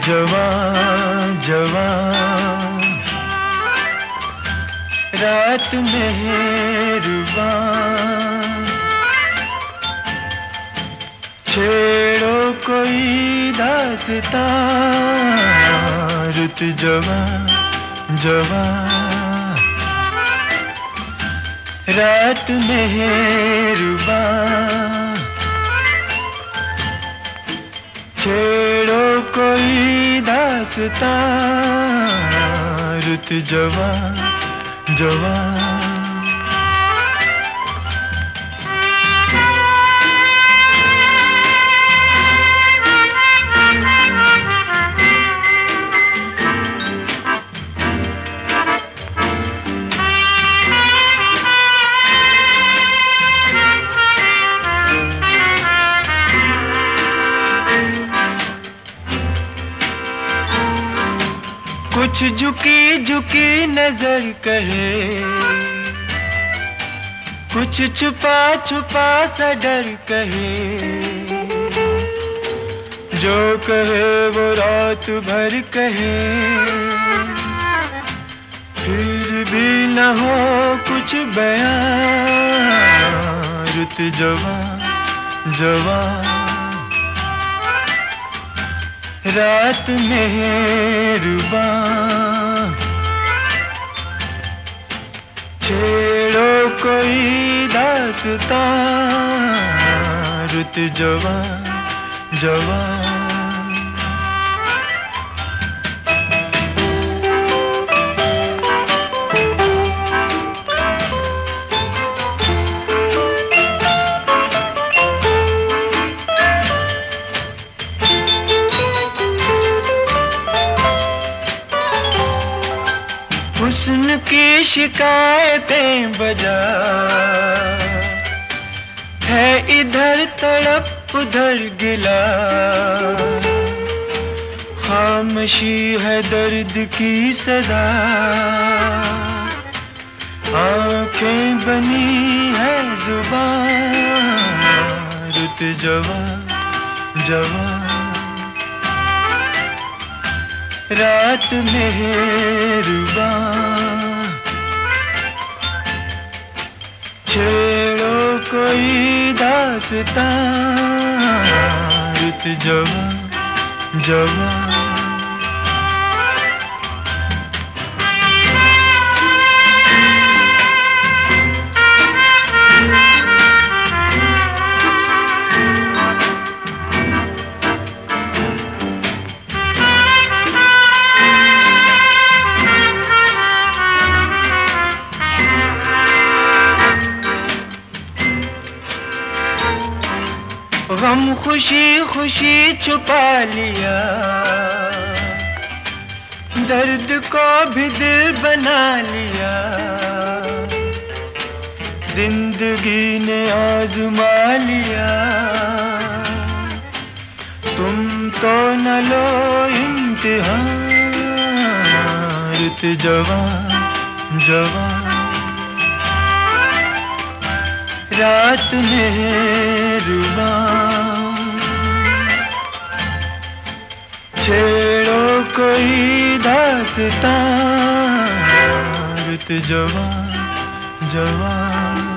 जवान जवान रात मेहरबान, छेड़ो कोई दास्तां, रुत जवान जवान रात मेहरबान, छेड़ो कोई दास्तां, रुत जवान जवान। कुछ झुकी झुकी नजर कहे, कुछ छुपा छुपा सा डर कहे, जो कहे वो रात भर कहे, फिर भी न हो कुछ बयां, रुत जवान जवान रात मेहरबान, छेड़ो कोई दास्तां, रुत जवान जवान। हुस्न की शिकायतें बजा है, इधर तड़प उधर गिला, खामोशी है दर्द की सदा, आंखें बनी है जुबान, रुत जवान जवान रात मेहरबान, छेड़ो कोई दास्तां, रुत जवान जवान। गम खुशी खुशी छुपा लिया, दर्द को भी दिल बना लिया, जिंदगी ने आजमा लिया, तुम तो न लो इम्तिहान, रुत जवान जवान रात मेहरबान, छेड़ो कोई दास्तां, रुत जवान जवान।